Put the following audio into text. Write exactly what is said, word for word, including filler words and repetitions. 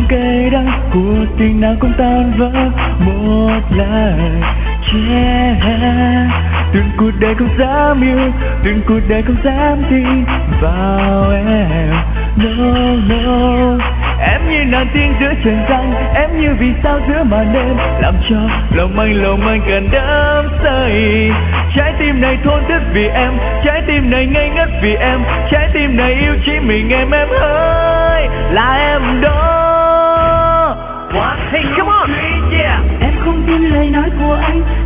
cay đắng, cuộc tình nào cũng tan vỡ một lời che. Từng cuộc đời không dám yêu, từng cuộc đời không dám tin vào em. No no, em như nàng tiên giữa trần gian, em như vì sao giữa màn đêm, làm cho lòng anh lòng anh cần đắm say. Trái tim này thốn thức vì em, trái tim này ngây ngất vì em, trái tim này yêu chỉ mình em. Em ơi là em đó. Hey, come on. Yeah. Em không tin lời nói của anh,